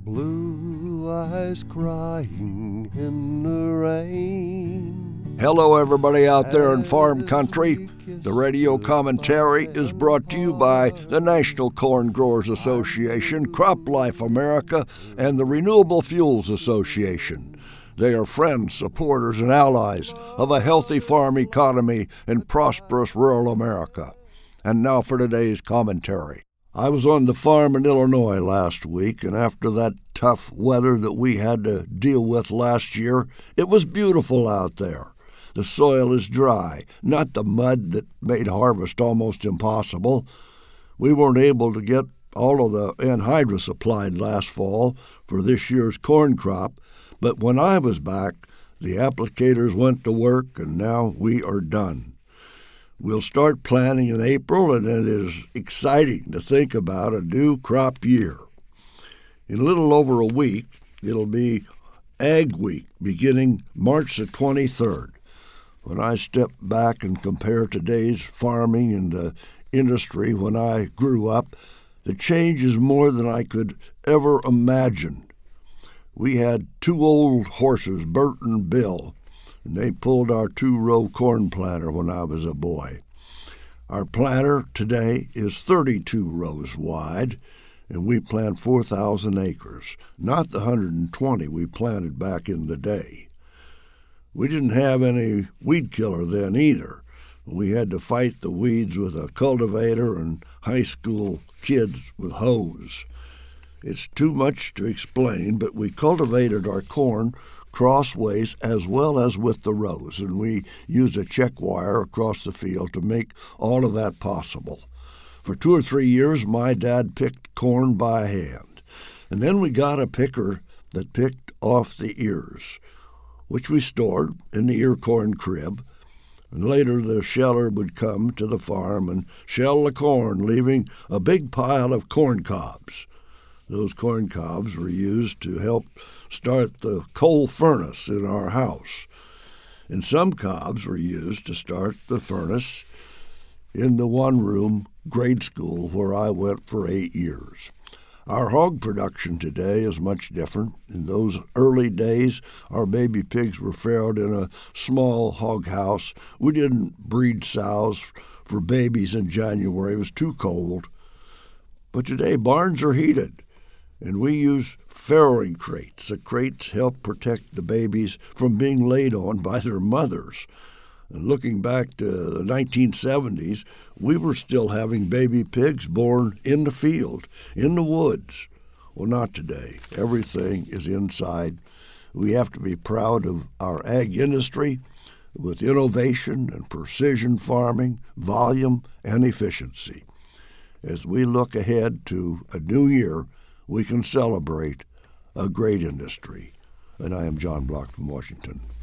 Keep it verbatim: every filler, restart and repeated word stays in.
Blue eyes crying in the rain. Hello, everybody out there in farm country. The radio commentary is brought to you by the National Corn Growers Association, Crop Life America, and the Renewable Fuels Association. They are friends, supporters, and allies of a healthy farm economy in prosperous rural America. And now for today's commentary. I was on the farm in Illinois last week, and after that tough weather that we had to deal with last year, it was beautiful out there. The soil is dry, not the mud that made harvest almost impossible. We weren't able to get all of the anhydrous applied last fall for this year's corn crop, but when I was back, the applicators went to work, and now we are done. We'll start planting in April, and it is exciting to think about a new crop year. In a little over a week, it'll be Ag Week, beginning March the twenty-third. When I step back and compare today's farming and the industry when I grew up, the change is more than I could ever imagine. We had two old horses, Bert and Bill, and they pulled our two-row corn planter when I was a boy. Our planter today is thirty-two rows wide, and we plant four thousand acres, not the one hundred twenty we planted back in the day. We didn't have any weed killer then either. We had to fight the weeds with a cultivator and high school kids with hoes. It's too much to explain, but we cultivated our corn crossways as well as with the rows, and we used a check wire across the field to make all of that possible. For two or three years, my dad picked corn by hand, and then we got a picker that picked off the ears, which we stored in the ear corn crib, and later the sheller would come to the farm and shell the corn, leaving a big pile of corn cobs. Those corn cobs were used to help start the coal furnace in our house. And some cobs were used to start the furnace in the one-room grade school where I went for eight years. Our hog production today is much different. In those early days, our baby pigs were farrowed in a small hog house. We didn't breed sows for babies in January. It was too cold. But today, barns are heated, and we use farrowing crates. The crates help protect the babies from being laid on by their mothers. And looking back to the nineteen seventies, we were still having baby pigs born in the field, in the woods. Well, not today. Everything is inside. We have to be proud of our ag industry with innovation and precision farming, volume, and efficiency. As we look ahead to a new year, we can celebrate a great industry. And I am John Block from Washington.